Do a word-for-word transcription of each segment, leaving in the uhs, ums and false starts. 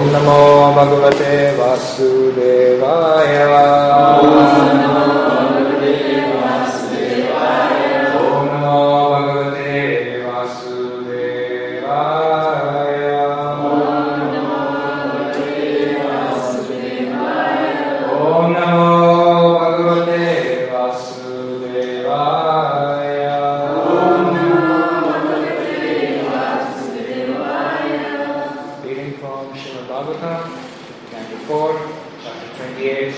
Namo Bhagavate Vasudevaya. Om Namo Bhagavate Vasudevaya. Om Namo Bhagavate Vasudevaya. Om Namo Bhagavate Vasudevaya. Om Namo Bhagavate Vasudevaya. Reading from Srimad Bhagavatam, Canto four, Chapter twenty-eight.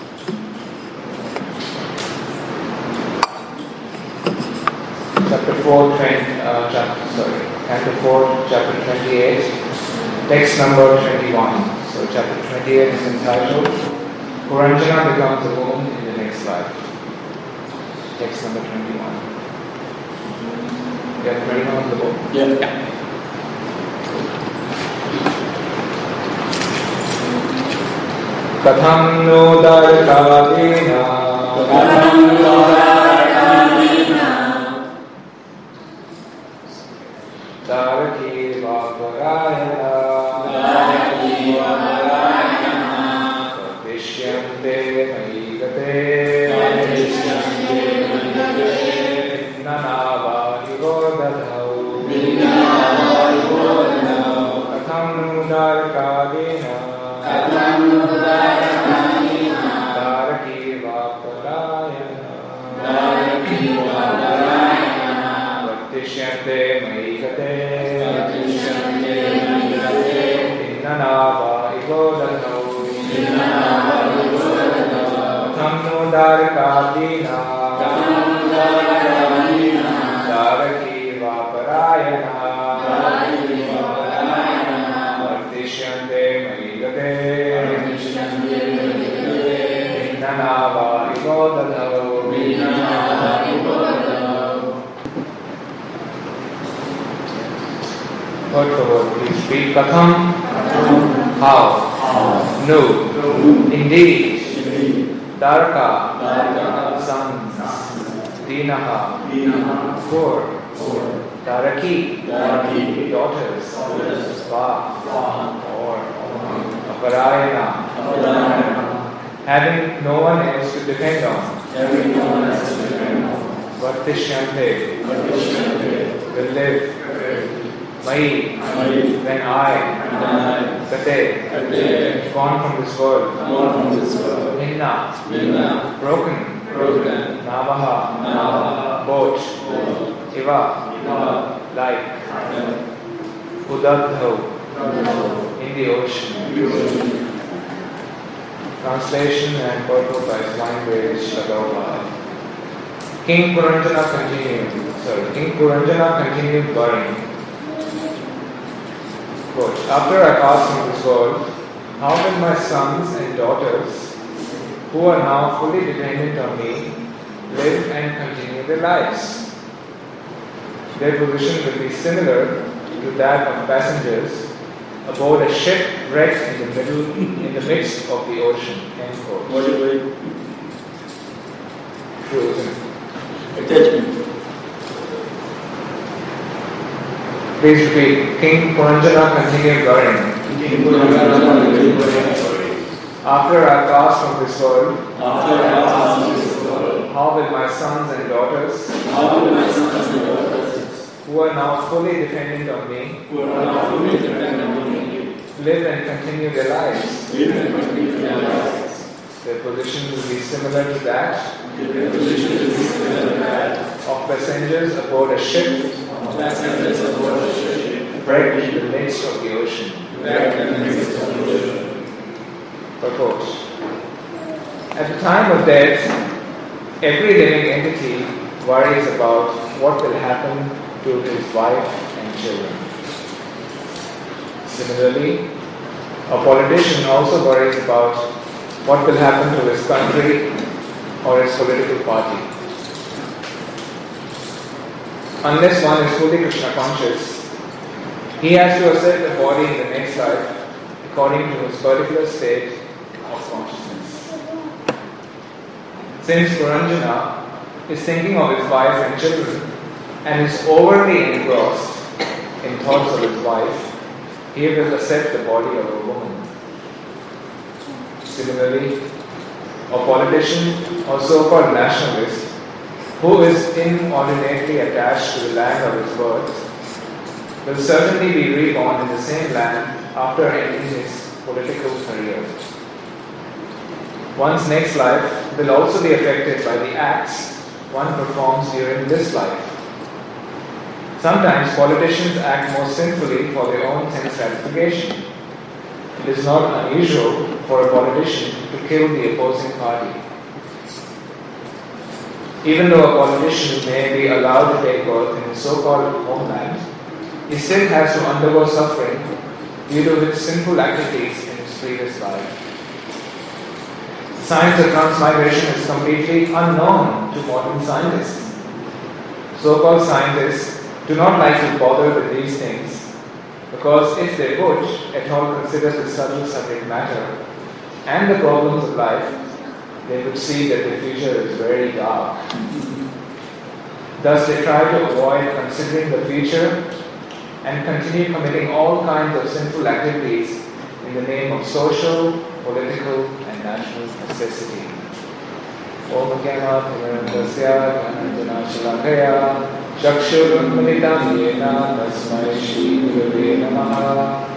Chapter four, twenty, uh, chapter, sorry, Canto four, Chapter twenty-eight, text number twenty-one. So, Chapter twenty-eight is entitled Puranjana becomes a woman in the next life. Text number twenty-one. You have twenty-one on the book? Yeah. Yeah. Katham no darkadena Katham no darkadena Daraki Vavarayana Daraki Vavarayana Vishyante Mahigate Vishyante Mahigate Nanava Yugodadhau Vinnava Yugodadhau Katham no darkadena Katham no darkadena Daraki Vavarayana Daraki Vavarayana Vishyante Mahigate Vishyante Mahigate Nanava Yugodadhau Vinnava Yugodadhau Katham no darkadena Katham no darkadena Daraki Vavarayana Daraki Vavarayana Vishyante Mahigate Vishyante Mahigate Nanava Yugodadhau Vinnava Yugodadhau. Word for word, please read. Katham, how, no, indeed, Darka, sons, Dinaha, poor, Daraki, daughters, Va, or Aparayana, having no one else to depend on, Vartishyante, will live, Mai, when I, Kate, gone from this world, Minna, broken, Navaha, boat, Iva, like, Udadho, in the ocean. Translation and purport by Swinebridge Shagova. King Puranjana continued, sorry, King Puranjana continued worrying. Quote, after I pass from this world, how will my sons and daughters, who are now fully dependent on me, live and continue their lives? Their position will be similar to that of passengers aboard a ship wrecked in the middle, in the midst of the ocean. End quote. What do we Frozen. attachment? Please repeat. King Puranjana continued worrying. After I pass from this world, After I pass from this world, how will my sons and daughters, how will my sons and daughters, who are now fully dependent on me, who are now fully dependent on me, live and continue their lives? live and continue their lives? Their position will be similar to that Their position is similar to that of passengers aboard a ship of passengers aboard a ship wrecked in the midst of the ocean. wrecked in the midst of the ocean. Purport. At the time of death, every living entity worries about what will happen to his wife and children. Similarly, a politician also worries about what will happen to his country or his political party. Unless one is fully Krishna conscious, he has to accept the body in the next life according to his particular state of consciousness. Since Puranjana is thinking of his wife and children and is overly engrossed in thoughts of his wife, he will accept the body of a woman. Similarly, a politician or so-called nationalist who is inordinately attached to the land of his birth will certainly be reborn in the same land after ending his political career. One's next life will also be affected by the acts one performs during this life. Sometimes politicians act more sinfully for their own sense gratification. It is not unusual for a politician to kill the opposing party. Even though a politician may be allowed to take birth in his so-called homeland, he still has to undergo suffering due to his sinful activities in his previous life. Science of transmigration is completely unknown to modern scientists. So-called scientists do not like to bother with these things because if they would at all consider the subtle subject matter and the problems of life, they would see that the future is very dark. Thus they try to avoid considering the future and continue committing all kinds of sinful activities in the name of social, political and national necessity. Om Gyana Timirandasya Gyananjana Shalakaya Chakshurunmilitam Yena Tasmai Shri Gurave Namaha.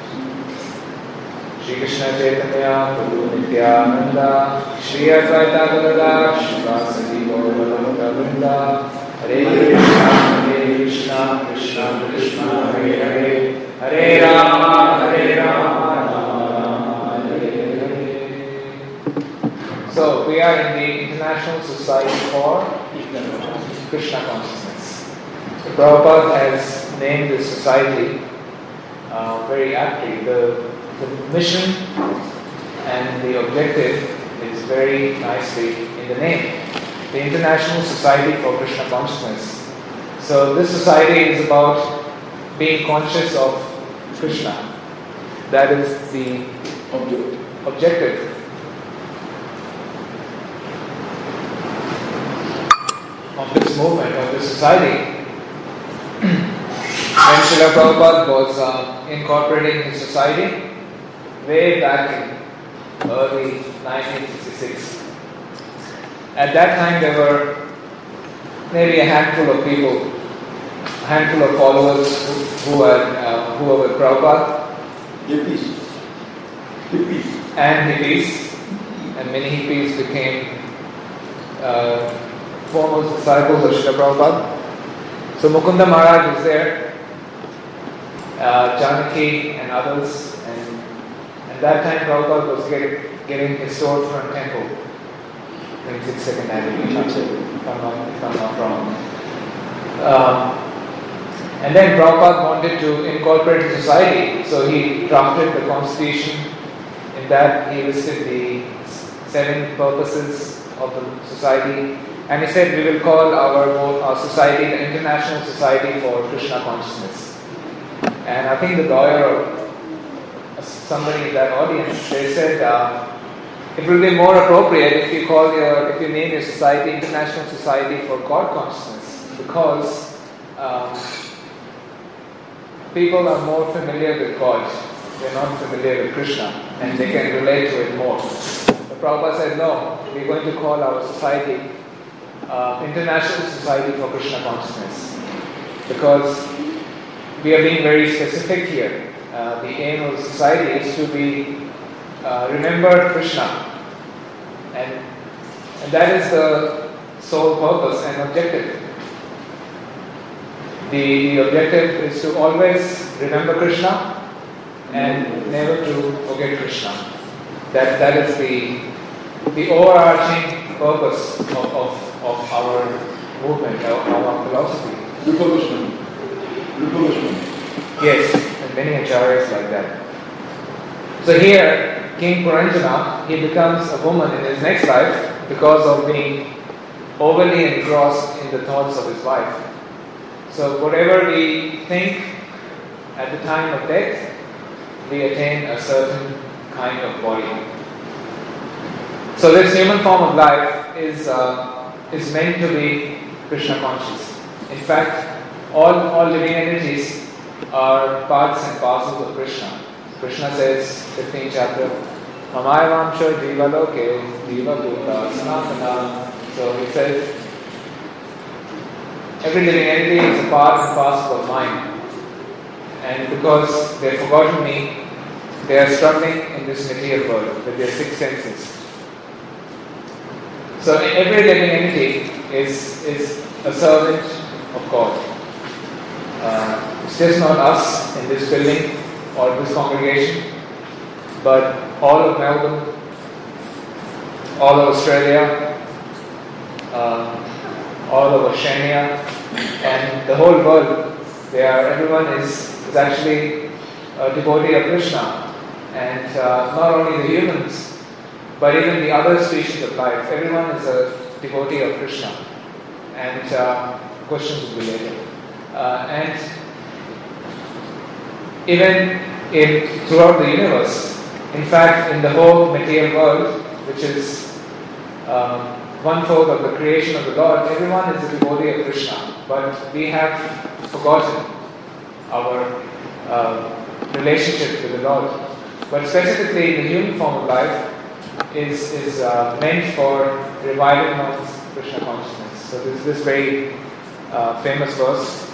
Shri Krishna Chaitanya Prabhu Nityananda Shri Advaita Gadadhar Shivasati Gauravaranga Vrinda Hare Krishna Hare Krishna Krishna Krishna Hare Hare Hare Rama Hare Rama Rama Hare Hare. So we are in the International Society for Krishna Consciousness. So Prabhupada has named this society uh, very aptly. The The mission and the objective is very nicely in the name. The International Society for Krishna Consciousness. So this society is about being conscious of Krishna. That is the objective. Of this movement, of this society. When Srila Prabhupada was uh, incorporating his society, way back in early nineteen sixty-six. At that time there were maybe a handful of people, a handful of followers who, who, were, uh, who were with Prabhupada. Hippies. Hippies. And hippies. And many hippies became uh, foremost disciples of Srila Prabhupada. So Mukunda Maharaj was there, uh, Janaki and others. At that time, Prabhupada was getting, getting his storefront temple in sixty-second Avenue, if I'm not, if I'm not wrong. Um, and then Prabhupada wanted to incorporate the society, so he drafted the constitution. In that, he listed the seven purposes of the society, and he said, we will call our, our society the International Society for Krishna Consciousness. And I think the lawyer somebody in that audience, they said uh, it will be more appropriate if you call your, if you name your society International Society for God Consciousness, because um, people are more familiar with God, they're not familiar with Krishna, and they can relate to it more. But Prabhupada said, no, we're going to call our society uh, International Society for Krishna Consciousness, because we are being very specific here. Uh, the aim of society is to be uh, remember Krishna, and, and that is the sole purpose and objective. The, the objective is to always remember Krishna and never to forget Krishna. That that is the the overarching purpose of, of, of our movement, of our philosophy. Rupa Krishna. Yes, and many acharyas like that. So here, King Puranjana, he becomes a woman in his next life because of being overly engrossed in the thoughts of his wife. So whatever we think at the time of death, we attain a certain kind of body. So this human form of life is uh, is meant to be Krishna conscious. In fact, all, all living entities are parts and parcels of Krishna. Krishna says, fifteenth chapter, Mamayavamsha jiva loke jiva bhuta sanatana. So he says, every living entity is a part and parcel of mine. And because they have forgotten me, they are struggling in this material world with their six senses. So every living entity is, is a servant of God. Uh, it's just not us in this building or this congregation, but all of Melbourne, all of Australia, uh, all of Oceania, and the whole world. They are, everyone is, is actually a devotee of Krishna. And uh, not only the humans, but even the other species of life. Everyone is a devotee of Krishna. And uh, questions will be later. Uh, and even in throughout the universe, in fact, in the whole material world, which is um, one fourth of the creation of the Lord, everyone is a devotee of Krishna. But we have forgotten our uh, relationship with the Lord. But specifically, the human form of life is, is uh, meant for reviving one's Krishna consciousness. So there is this very uh, famous verse: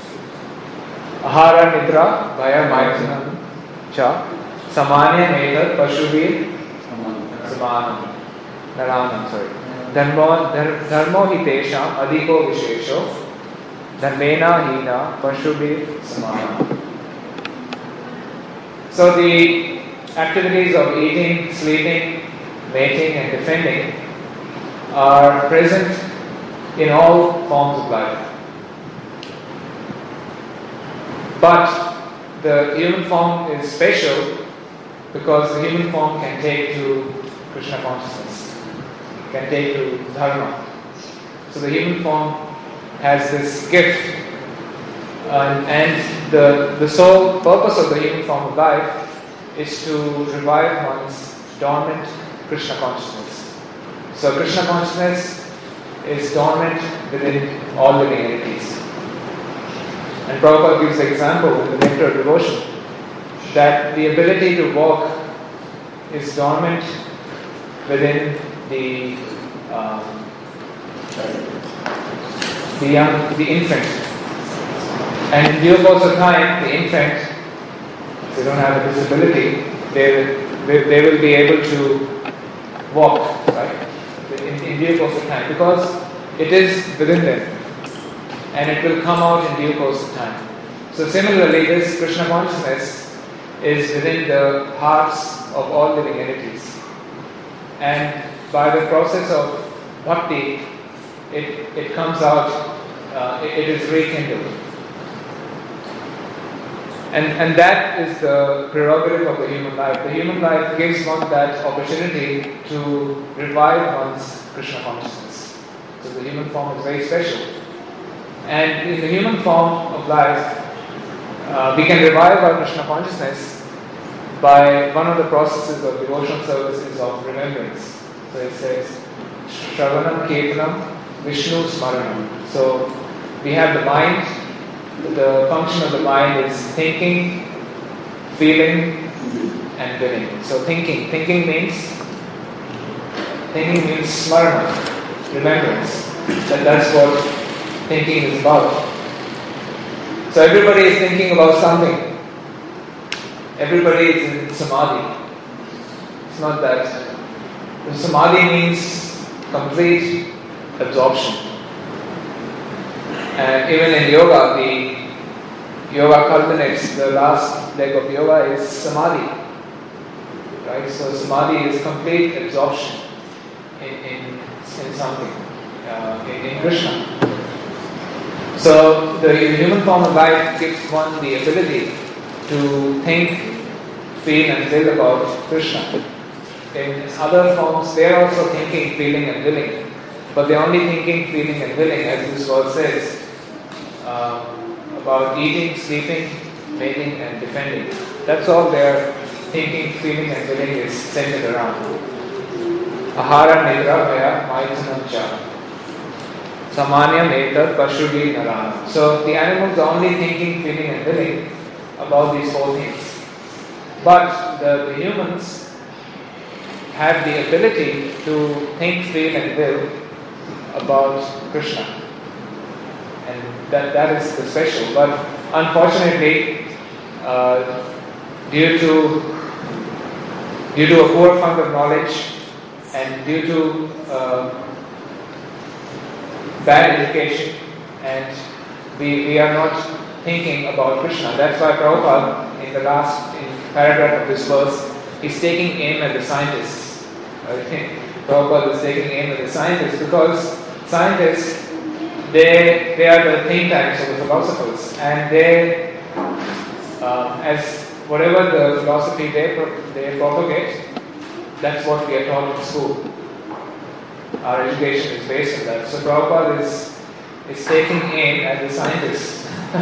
Ahara nidra bhaya mayajanam cha samanya meta pashubir samanam naranam. Sorry. Dharmo dharmo hitesham adhiko vishesho dharmena hina pashubir samanam. So the activities of eating, sleeping, mating and defending are present in all forms of life. But the human form is special because the human form can take to Krishna consciousness, can take to dharma. So the human form has this gift, uh, and the, the sole purpose of the human form of life is to revive one's dormant Krishna consciousness. So Krishna consciousness is dormant within all living entities. And Prabhupada gives the example in the Nectar of Devotion that the ability to walk is dormant within the um, the young, the infant. And in due course of time, the infant, if they don't have a disability, they, they, they will be able to walk, right? In, in due course of time, because it is within them. And it will come out in due course of time. So similarly, this Krishna consciousness is within the hearts of all living entities. And by the process of bhakti, it, it comes out, uh, it, it is rekindled. And, and that is the prerogative of the human life. The human life gives one that opportunity to revive one's Krishna consciousness. So the human form is very special. And in the human form of life, uh, we can revive our Krishna consciousness by one of the processes of devotional services of remembrance. So it says, Shravanam Kirtanam Vishnu Smaranam. So we have the mind. The function of the mind is thinking, feeling, and willing. So thinking, thinking means thinking means smarana, remembrance. That that's what thinking is about. So everybody is thinking about something. Everybody is in samadhi. It's not that. Samadhi means complete absorption. And even in yoga, the yoga culminates, the last leg of yoga is samadhi. Right? So samadhi is complete absorption in, in, in something, uh, in, in Krishna. So the human form of life gives one the ability to think, feel and will about Krishna. In other forms, they are also thinking, feeling and willing. But they are only thinking, feeling and willing, as this verse says. Um, about eating, sleeping, mating and defending. That's all their thinking, feeling and willing is centered around. Ahara nidra vaya maitanam cha samanya meta pashubhi narana. So the animals are only thinking, feeling and willing about these four things. But the, the humans, have the ability to think, feel and will about Krishna. And that, that is the special. But unfortunately, uh, due to due to a poor fund of knowledge and due to uh, bad education, and we, we are not thinking about Krishna. That's why Prabhupada, in the last in paragraph of this verse, is taking aim at the scientists. Okay? Prabhupada is taking aim at the scientists because scientists, they they are the think tanks of the philosophers, and they, uh, as whatever the philosophy they they propagate, that's what we are taught in school. Our education is based on that. So Prabhupada is is taking aim at the scientists.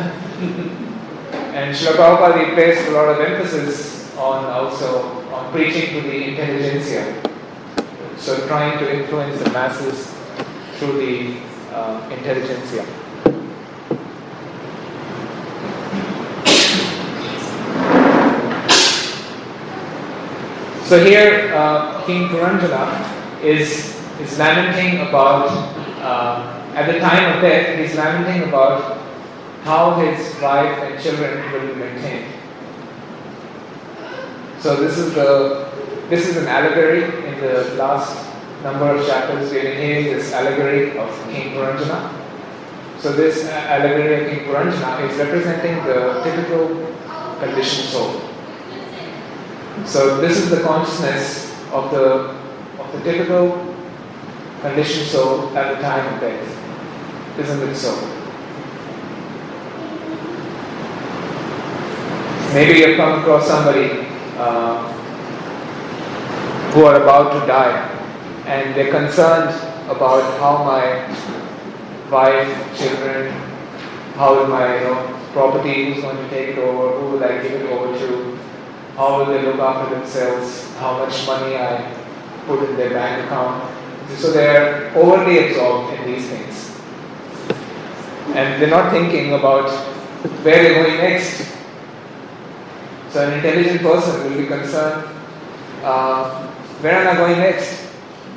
And Srila Prabhupada placed a lot of emphasis on also on preaching to the intelligentsia. So trying to influence the masses through the uh, intelligentsia. So here uh, King Puranjana is, is lamenting about, uh, at the time of death, he's lamenting about how his wife and children will be maintained. So this is the this is an allegory in the last number of chapters. We are hearing this allegory of King Puranjana. So this allegory of King Puranjana is representing the typical conditioned soul. So this is the consciousness of the of the typical conditioned soul at the time of death. Isn't it so? Maybe you've come across somebody uh, who are about to die, and they're concerned about how my wife, children, how will my you know, property, who's going to take it over, who will I give it over to, how will they look after themselves, how much money I put in their bank account. So they're overly absorbed in these things. And they're not thinking about where they're going next. So an intelligent person will be concerned, uh, where am I going next?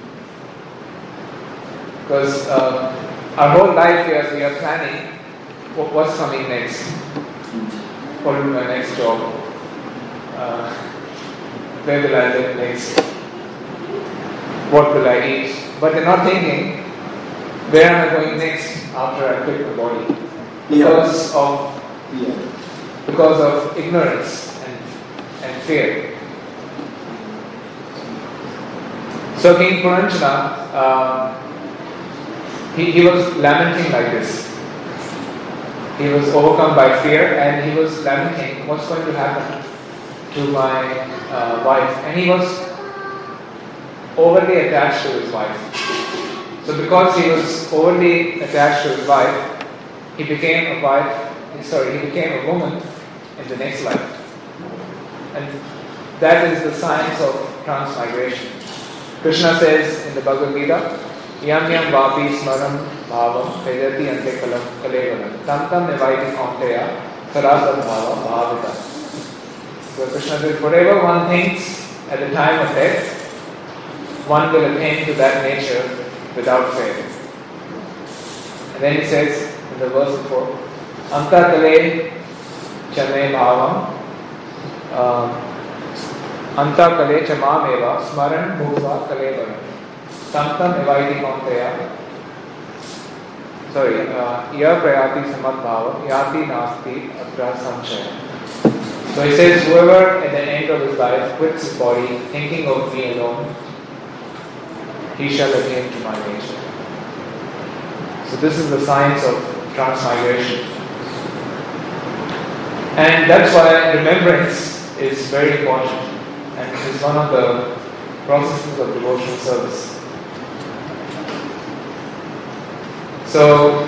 Because uh, our whole life we are, we are planning what's coming next. What will be my next job? Uh, where will I live next? What will I eat? But they're not thinking, where am I going next after I quit the body? Because of Yeah. because of ignorance and, and fear. So King Puranjana, uh, he, he was lamenting like this. He was overcome by fear and he was lamenting what's going to happen to my uh, wife. And he was overly attached to his wife. So because he was overly attached to his wife, he became a wife, sorry, he became a woman in the next life. And that is the science of transmigration. Krishna says in the Bhagavad Gita, Yam yam vapi smaram bhavam tejati ante kalam kalevaram tam tam nivaiti kaunteya sarasat bhava bhavita. So Krishna says, whatever one thinks at the time of death, one will attain to that nature without fail. And then he says in the verse before, Anta kale chame bhavam Anta kale chama meva smaran bhutva kalevaram tam tam nivaiti kaunteya. Sorry, ya prayati samat bhava yati nasti atra samshaya. So he says, whoever at the end of his life quits his body thinking of me alone, he shall attain to my nature. So this is the science of transmigration. And that's why remembrance is very important. And it is one of the processes of devotional service. So,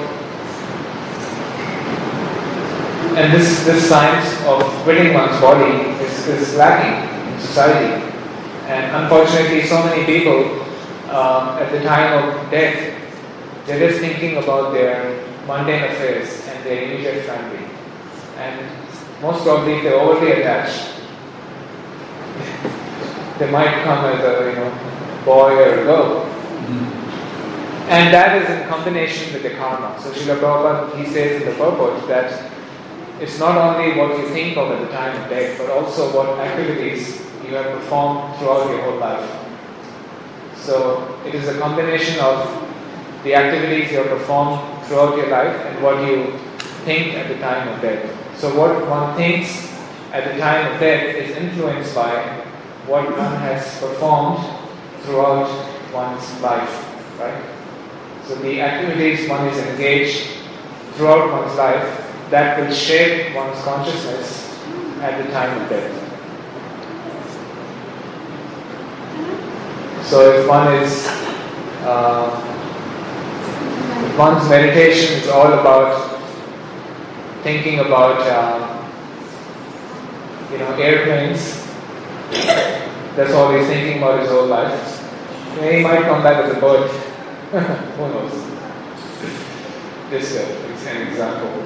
and this, this science of quitting one's body is, is lacking in society. And unfortunately, so many people uh, at the time of death, they're just thinking about their mundane affairs and their immediate family. And most probably they're overly attached. they might come as a you know boy or a girl. And that is in combination with the karma. So Srila Prabhupada, he says in the purport that it's not only what you think of at the time of death, but also what activities you have performed throughout your whole life. So it is a combination of the activities you have performed throughout your life and what you think at the time of death. So what one thinks at the time of death is influenced by what one has performed throughout one's life, right? So the activities one is engaged throughout one's life, that will shape one's consciousness at the time of death. So if one is, uh, if one's meditation is all about thinking about, uh, you know, airplanes, that's all he's thinking about his whole life, then he might come back as a bird. Who knows? This is an example.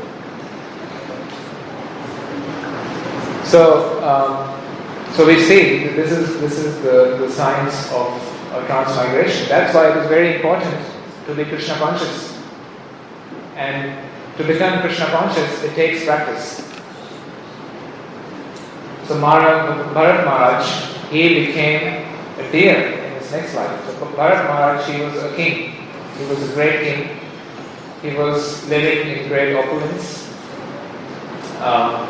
So, um, so we see that this is this is the, the science of uh, transmigration. That's why it is very important to be Krishna conscious. And to become Krishna conscious, it takes practice. So Mara, Bharat Maharaj, he became a deer in his next life. So Bharat Maharaj, he was a king. He was a great king. He was living in great opulence. Um,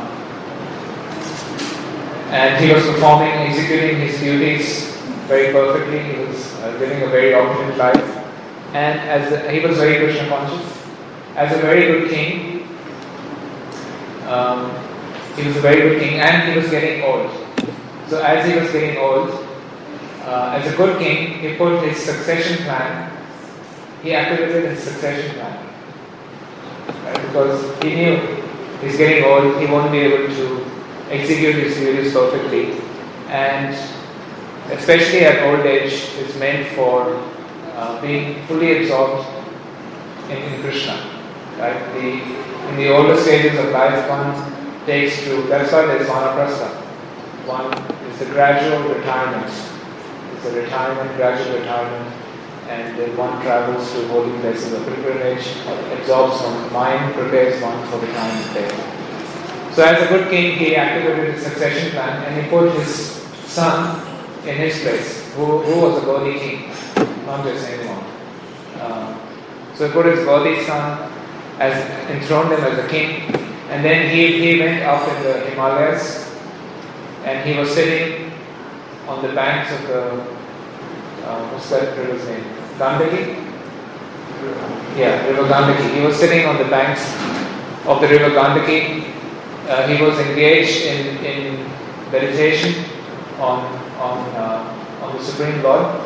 and he was performing, executing his duties very perfectly. He was uh, living a very opulent life. And as a, he was very Krishna conscious. As a very good king, um, he was a very good king, and he was getting old. So as he was getting old, uh, as a good king, he put his succession plan, he activated his succession plan. Right? Because he knew he's getting old, he won't be able to execute his duties perfectly. And especially at old age, it's meant for uh, being fully absorbed in, in Krishna. Right? The, in the older stages of life, one takes to, that's why there's vanaprastha. One is the gradual retirement. It's a retirement, gradual retirement, and then one travels to holy places of pilgrimage, absorbs one's mind, prepares one for the time of death. So as a good king, he activated his succession plan and he put his son in his place, who, who was a Gaudi king, not just anyone. Um, so he put his Gaudi son, as enthroned him as a king, and then he, he went up in the Himalayas and he was sitting on the banks of the, uh, what's that river's name? Gandaki? Yeah, River Gandaki. He was sitting on the banks of the River Gandaki. Uh, he was engaged in, in meditation on, on, uh, on the Supreme Lord.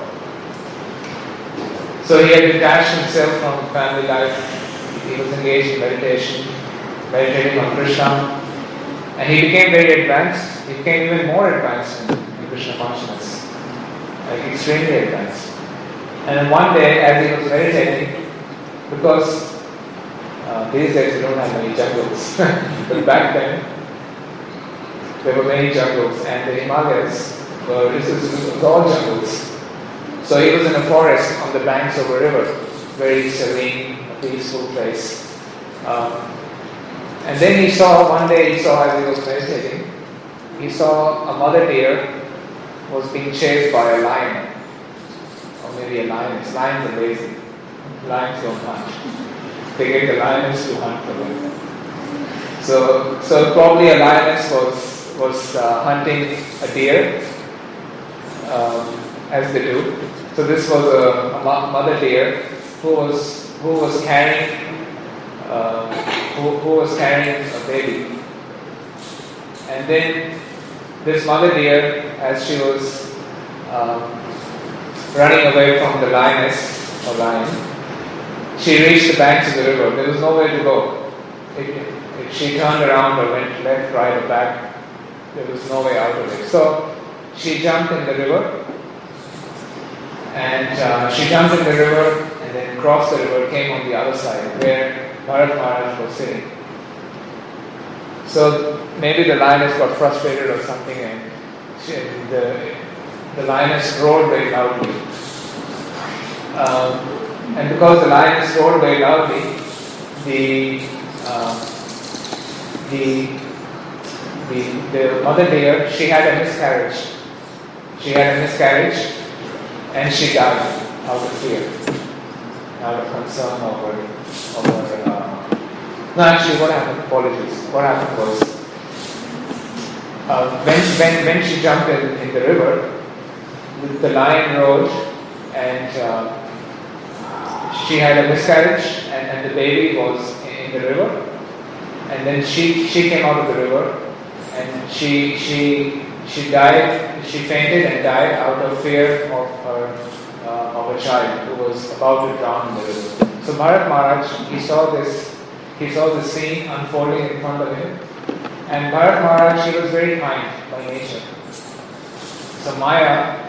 So he had detached himself from family life. He was engaged in meditation, meditating on Krishna, and he became very advanced. He became even more advanced in, in Krishna consciousness, like extremely advanced. And then one day, as he was meditating, because uh, these days we don't have many jungles, but back then there were many jungles, and the Himalayas were this was all jungles. So he was in a forest on the banks of a river, very serene, peaceful place. Um, and then he saw, one day he saw as he was meditating, he saw a mother deer was being chased by a lion. Or maybe a lioness. Lions are lazy. Lions don't hunt. They get the lioness to hunt for them. So, so probably a lioness was, was uh, hunting a deer, um, as they do. So this was a, a mother deer who was who was carrying uh, who, who was carrying a baby. And then this mother deer, as she was um, running away from the lioness or lion, she reached the banks of the river. There was nowhere to go. If, if she turned around or went left, right, or back, there was no way out of it. So she jumped in the river, and uh, she jumped in the river and then crossed the river, came on the other side where Bharat Maharaj was sitting. So maybe the lioness got frustrated or something, and she, the, the lioness roared very loudly. Um, and because the lioness roared very loudly, the, uh, the, the, the mother deer, she had a miscarriage. She had a miscarriage and she died out of fear, out of concern over, over uh, no actually what happened, apologies, what happened was, uh, when, when, when she jumped in, in the river, the lion roared and uh, she had a miscarriage and, and the baby was in, in the river, and then she, she came out of the river and she, she, she died, she fainted and died out of fear of her uh, of a child who was about to drown in the river. So Bharat Maharaj, he saw this, he saw this scene unfolding in front of him, and Bharat Maharaj, he was very kind by nature. So Maya,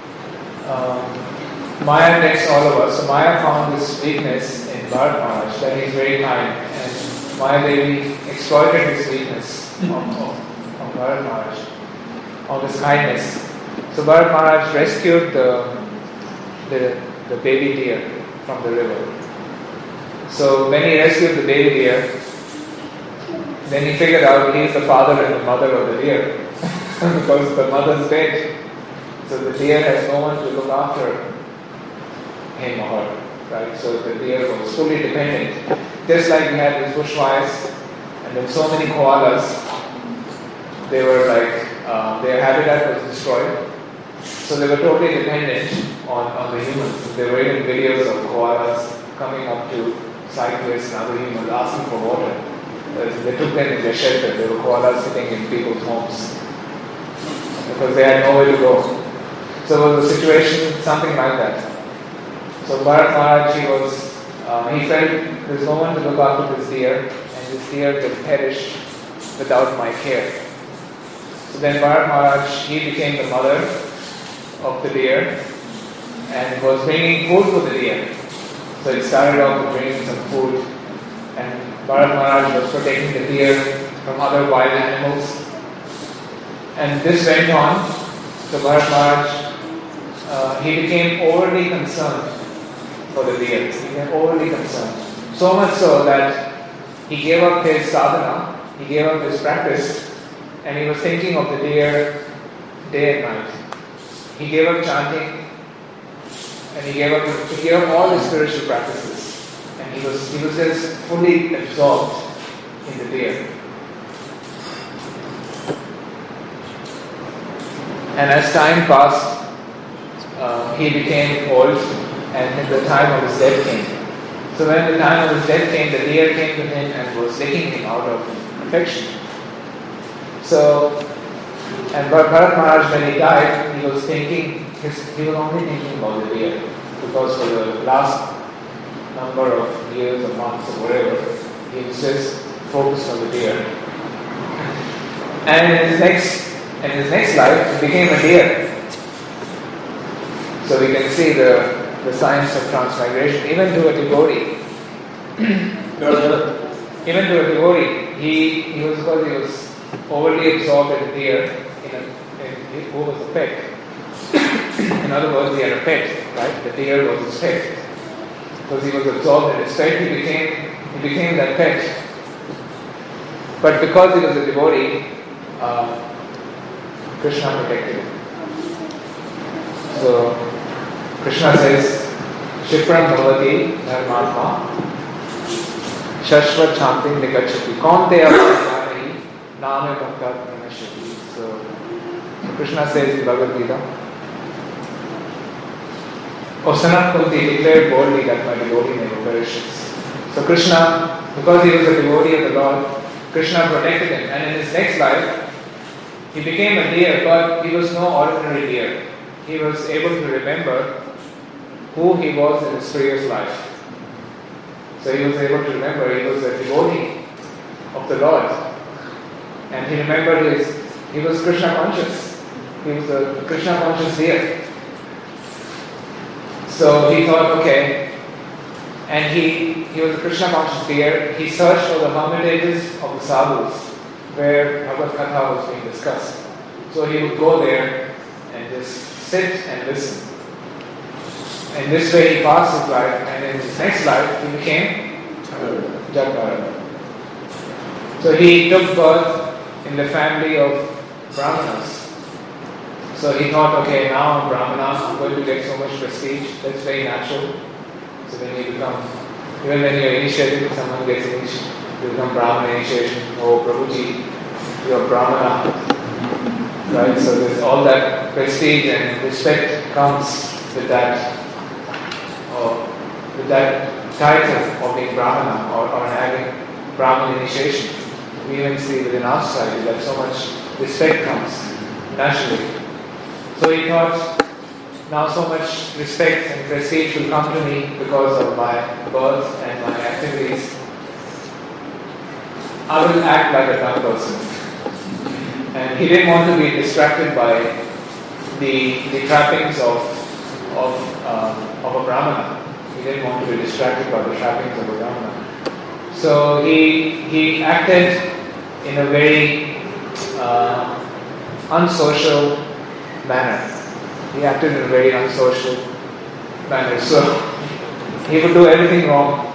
um, Maya takes all of us. So Maya found this weakness in Bharat Maharaj, that he is very kind, and Maya Devi exploited this weakness of, of, of Bharat Maharaj, of this kindness. So Bharat Maharaj rescued the The, the baby deer from the river. So when he rescued the baby deer, then he figured out he is the father and the mother of the deer because the mother's dead. So the deer has no one to look after him or her, right? So the deer was fully dependent. Just like we had these bushfires and then so many koalas, they were like, uh, their habitat was destroyed. So they were totally dependent on, on the humans. There were even videos of koalas coming up to cyclists and other humans asking for water. Uh, they took them in their shelter. There were koalas sitting in people's homes because they had nowhere to go. So it was a situation, something like that. So Bharat Maharaj, he was, uh, he felt there's no one to look after this deer, and this deer will perish without my care. So then Bharat Maharaj, he became the mother of the deer and was bringing food for the deer. So it started off with bringing some food, and Bharat Maharaj was protecting the deer from other wild animals. And this went on. So Bharat Maharaj, uh, he became overly concerned for the deer. He became overly concerned. So much so that he gave up his sadhana, he gave up his practice, and he was thinking of the deer day and night. He gave up chanting, and he gave up he gave up all his spiritual practices, and he was he was just fully absorbed in the deer. And as time passed, uh, he became old, and the time of his death came. So when the time of his death came, the deer came to him and was licking him out of affection. So, and Bharat Maharaj, when he died, he was thinking, his, he was only thinking about the deer, because for the last number of years or months or whatever, he was just focused on the deer. And in his next, in his next life, he became a deer. So we can see the, the signs of transmigration, even to a devotee. Even to a devotee, he, he was because he was overly absorbed in the deer, in a, in, who was a pet. In other words, he had a pet, right? The deer was his pet. Because he was absorbed in his pet, he became, he became that pet. But because he was a devotee, uh, Krishna protected him. So, Krishna says, Shipram Bhavati Dharmatma Shashvat Chanting Nikachati Kaunte Avadhyanahi Name Bhaktat Pranashati. So, so Krishna says in Bhagavad Gita, O Sanat Kunti declared boldly that my devotee never perishes. So Krishna, because he was a devotee of the Lord, Krishna protected him, and in his next life, he became a deer, but he was no ordinary deer. He was able to remember who he was in his previous life. So he was able to remember he was a devotee of the Lord. And he remembered his, he was Krishna conscious. He was a Krishna conscious deer. So he thought, okay, and he, he was a Krishna conscious deer. He searched for the hermitages of the sadhus where Bhagavad Katha was being discussed. So he would go there and just sit and listen. In this way he passed his life, and in his next life he became Jagbharata. So he took birth in the family of Brahmanas. So he thought, okay, now I'm Brahmana, I'm going to get so much prestige. That's very natural. So when you become, even when you're initiated, someone gets initiated, you become Brahmana initiation. Oh, Prabhuji, you're Brahmana. Right? So there's all that prestige and respect comes with that, or with that title of being Brahmana or, or having Brahman initiation. We even see within our society that so much respect comes naturally. So he thought, now so much respect and prestige will come to me because of my birth and my activities. I will act like a dumb person. And he didn't want to be distracted by the, the trappings of, of, uh, of a Brahmana. He didn't want to be distracted by the trappings of a Brahmana. So he, he acted in a very uh, unsocial manner. He acted in a very unsocial manner. So he would do everything wrong.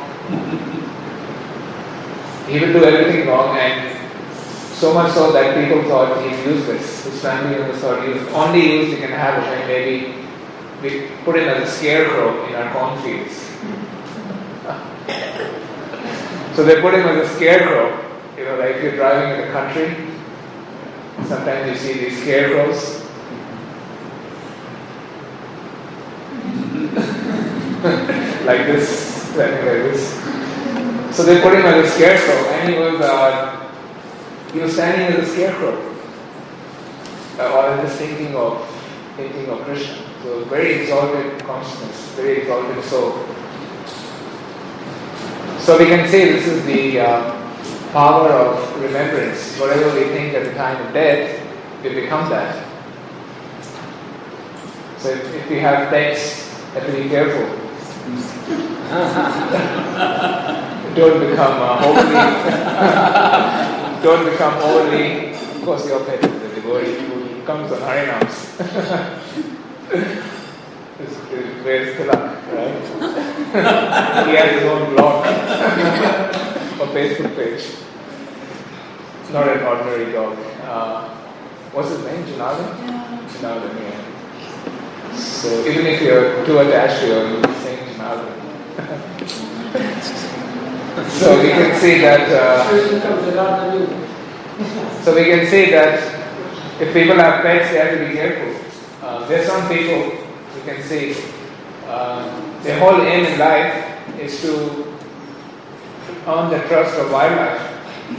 He would do everything wrong, and so much so that people thought he's useless. His family members thought he was only use he can have it, and maybe we put him as a scarecrow in our cornfields. So they put him as a scarecrow. You know, like if you're driving in the country, sometimes you see these scarecrows. Like this, like this. So they put him as a scarecrow, and he was uh, he was standing as a scarecrow, uh, or just thinking of thinking of Krishna. So very exalted consciousness, very exalted soul. So we can say this is the uh, power of remembrance. Whatever we think at the time of death, we become that. So if, if we have pets, have to be careful. Don't become uh, overly. don't become overly. Of course, your pet is a devotee who comes on Harinams. Where's Tilak, right? He has his own blog or Facebook page. It's not an ordinary dog. Uh, what's his name? Janardhan? Yeah. Janardhan, yeah. So even if you're too attached to your, you'll be saying Janardhan. So we can see that. Uh, so we can see that if people have pets, they have to be careful. Uh, there are some people you can see uh, their whole aim in life is to earn the trust of wildlife.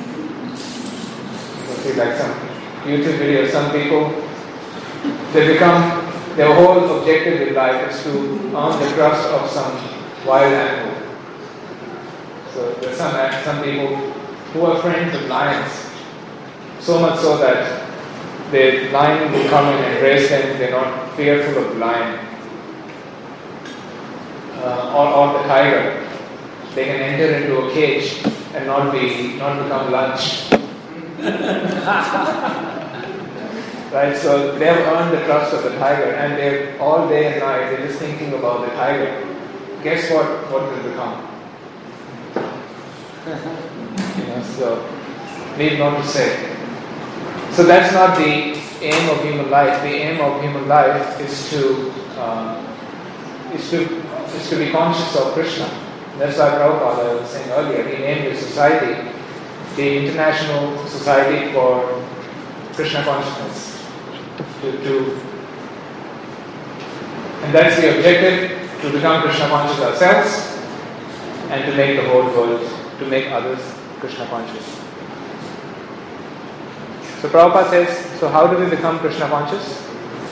You can see like some YouTube videos. Some people they become their whole objective in life is to earn the trust of some wild animal. So there are some, some people who are friends of lions, so much so that the lion will come in and embrace them, they're not fearful of the lion. Uh, or, or the tiger. They can enter into a cage and not be not become lunch. Right, so they have earned the trust of the tiger, and they're all day and night they're just thinking about the tiger. Guess what? What will become? You know, so need not to say. So that's not the aim of human life. The aim of human life is to uh, is to is to be conscious of Krishna. That's why Prabhupada was saying earlier. He named the society the International Society for Krishna Consciousness. To, to and that's the objective, to become Krishna conscious ourselves and to make the whole world, to make others Krishna conscious. So Prabhupada says, so how do we become Krishna conscious?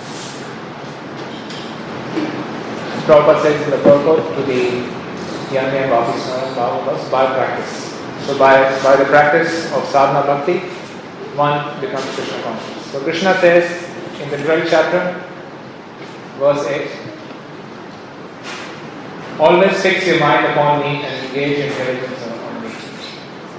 Prabhupada says in the purport to the young man Bhakti by practice. So by, by the practice of sadhana bhakti, one becomes Krishna conscious. So Krishna says in the twelfth chapter, verse eight, always fix your mind upon me and engage in diligence on me.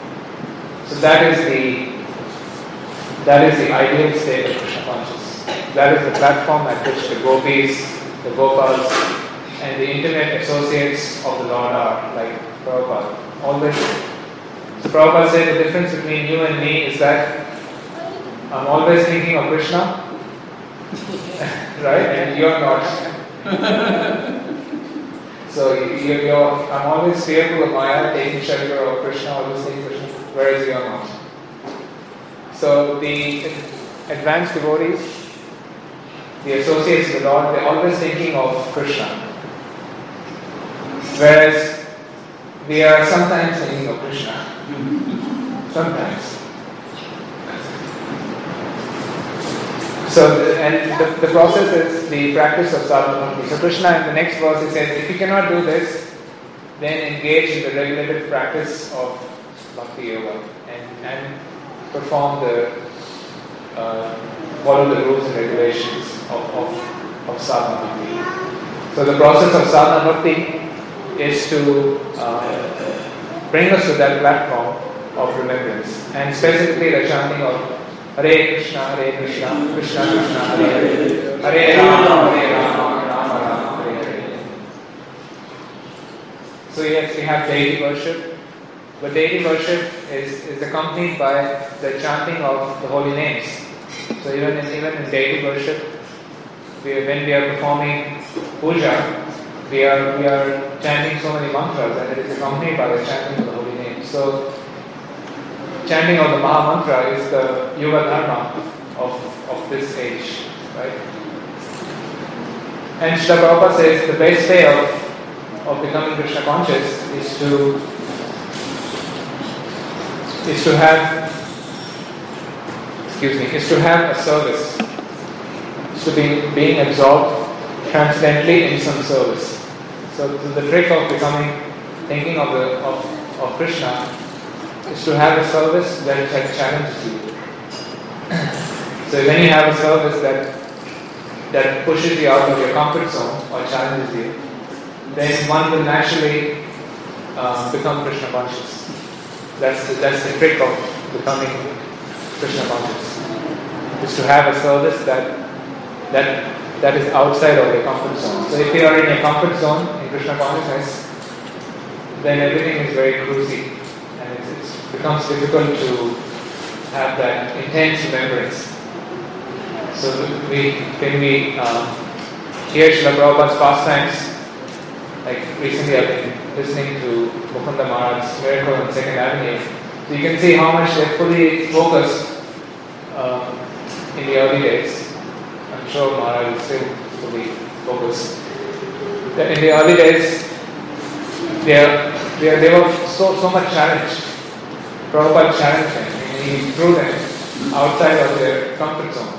So that is the that is the ideal state of Krishna consciousness. that is the platform at which the gopis, the gopals, and the intimate associates of the Lord are, like Prabhupada. Always. So Prabhupada said the difference between you and me is that I'm always thinking of Krishna, right? And you're not. So you, you're, I'm always fearful of Maya, taking shelter of Krishna, always thinking Krishna, whereas you're not. So the advanced devotees, the associates of the Lord, they're always thinking of Krishna. Whereas we are sometimes thinking of Krishna. Sometimes. So, and the, the process is the practice of sadhana bhakti. So Krishna in the next verse he says, if you cannot do this, then engage in the regulative practice of bhakti yoga and, and perform the, uh, follow the rules and regulations of, of, of sadhana bhakti. So the process of sadhana bhakti is to uh, bring us to that platform of remembrance, and specifically the chanting of Hare Krishna, Hare Krishna, Krishna Krishna, Hare Hare, Hare Rama, Hare Rama, Rama Rama, Hare Hare. So yes, we have deity worship, but deity worship is, is accompanied by the chanting of the holy names. So even in, even in deity worship, we, when we are performing puja, we are we are chanting so many mantras, and it is accompanied by the chanting of the holy names. So chanting of the Maha Mantra is the yoga dharma of, of this age, right? And Srila Prabhupada says the best way of, of becoming Krishna conscious is to is to have excuse me, is to have a service. Is to be being absorbed transcendently in some service. So the trick of becoming thinking of the of, of Krishna is to have a service that, that challenges you. So when you have a service that that pushes you out of your comfort zone or challenges you, then one will naturally uh, become Krishna conscious. That's the, that's the trick of becoming Krishna conscious. Is to have a service that that that is outside of your comfort zone. So if you are in a comfort zone in Krishna consciousness, then everything is very cruisy. It becomes difficult to have that intense remembrance. So we, when we um, hear Srila Prabhupada's pastimes, like recently I've been listening to Mukunda Maharaj's Miracle on Second Avenue, so you can see how much they're fully focused um, in the early days. I'm sure Maharaj is still fully focused. In the early days, they, are, they, are, they were so, so much challenged. Prabhupada challenged them, and he threw them outside of their comfort zone.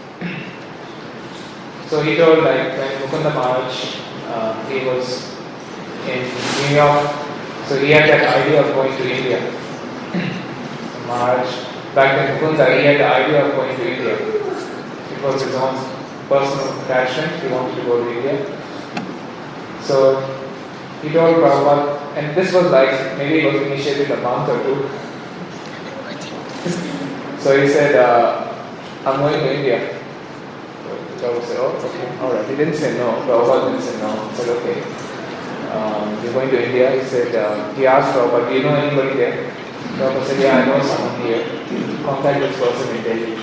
So he told, like, when Mukunda Maharaj, uh, he was in New York, so he had that idea of going to India. Maharaj, back in Mukunda, he had the idea of going to India. It was his own personal attachment, he wanted to go to India. So he told Prabhupada, and this was like, maybe it was initiated a month or two. So he said, uh, I'm going to India. So Prabhupada said, oh, okay, alright. He didn't say no. Prabhupada didn't say no. He said, okay. Um, you're going to India. He said, uh, he asked Prabhupada, do you know anybody there? Prabhupada said, yeah, I know someone here. Contact this person in Delhi.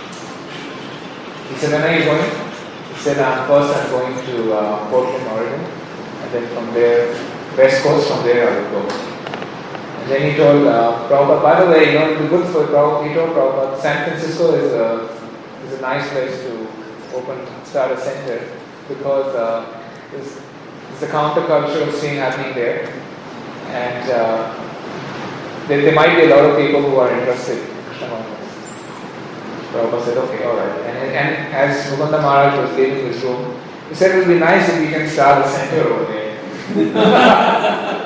He said, when are you going? He said, uh, first I'm going to uh, Portland, Oregon. And then from there, West Coast, from there I will go. Then he told uh, Prabhupada, by the way, you know, it would be good for Prabhupada. He told Prabhupada, San Francisco is a is a nice place to open, start a center because uh, there's, there's a countercultural scene happening there, and uh, there, there might be a lot of people who are interested in Krishna consciousness. Prabhupada said, okay, all right. And, and as Mukunda Maharaj was leaving his room, he said it would be nice if we can start a center over there.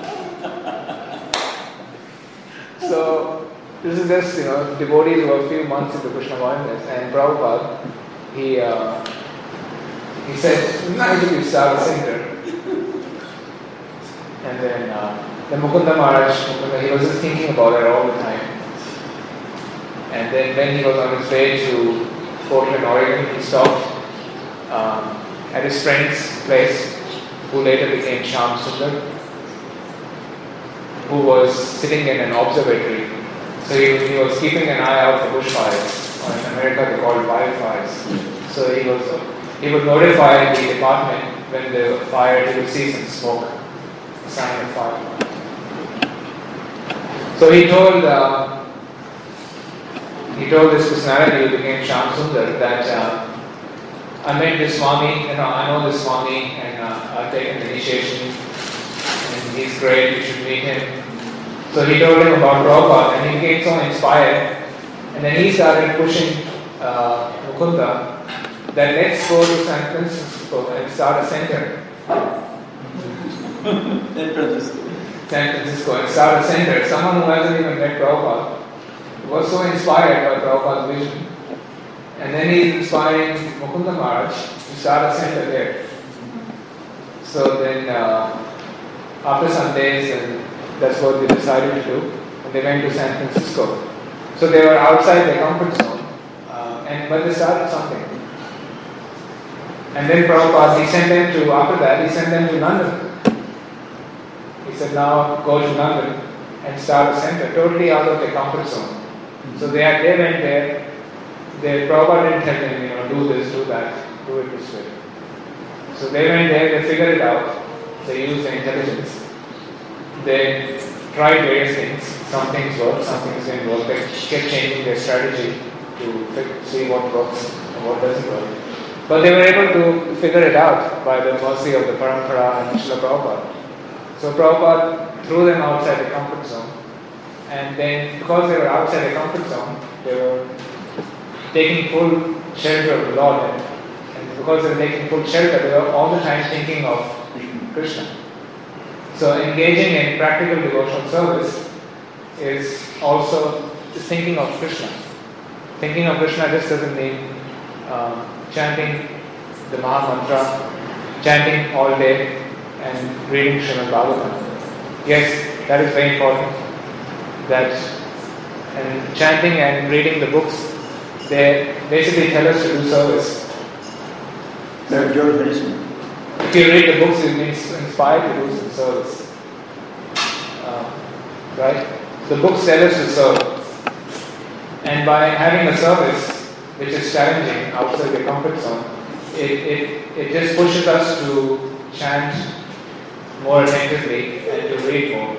So, this is just, you know, devotees who are a few months into Krishna consciousness, and Prabhupada, he, uh, he said, nice if you start a center. And then, uh, then Mukunda Maharaj, Mukunda, he was just thinking about it all the time. And then when he was on his way to Portland, Oregon. He stopped um, at his friend's place, who later became Shyam Sundar, who was sitting in an observatory. So he, he was keeping an eye out for bushfires, or in America they call it wildfires. So he was he would notify the department when the fire, he would see some smoke, a sign of fire. So he told uh, he told this personality who became Shyam Sundar that uh, I met this Swami, you know, I know this Swami, and uh, I've taken the initiation, and he's great, you should meet him. So he told him about Prabhupada, and he became so inspired, and then he started pushing uh, Mukunda that let's go to San Francisco and start a center. San Francisco. San Francisco and start a center. Someone who hasn't even met Prabhupada was so inspired by Prabhupada's vision. And then he's inspiring Mukunda Maharaj to start a center there. So then, uh, after some days, and that's what they decided to do, and they went to San Francisco. So they were outside their comfort zone, uh, and but they started something. And then Prabhupada, he sent them to, after that, he sent them to London. He said, now go to London and start a center, totally out of their comfort zone. So they, had, they went there. They, Prabhupada didn't tell them, you know, do this, do that, do it this way. So they went there, they figured it out, they used their intelligence. They tried various things, some things worked, some things didn't work. They kept changing their strategy to see what works and what doesn't work. But they were able to figure it out by the mercy of the Parampara and Srila Prabhupada. So Prabhupada threw them outside the comfort zone, and then because they were outside the comfort zone, they were taking full shelter of the Lord, and, and because they were taking full shelter, they were all the time thinking of Krishna. So engaging in practical devotional service is also thinking of Krishna. Thinking of Krishna just doesn't mean um, chanting the Maha Mantra, chanting all day and reading Srimad Bhagavatam. Yes, that is very important. That and chanting and reading the books, they basically tell us to do service. So George Harrison. If you read the books, you'll be inspired to do some service. Uh, right? The books tell us to serve. And by having a service which is challenging outside the comfort zone, it, it, it just pushes us to chant more attentively and to read more.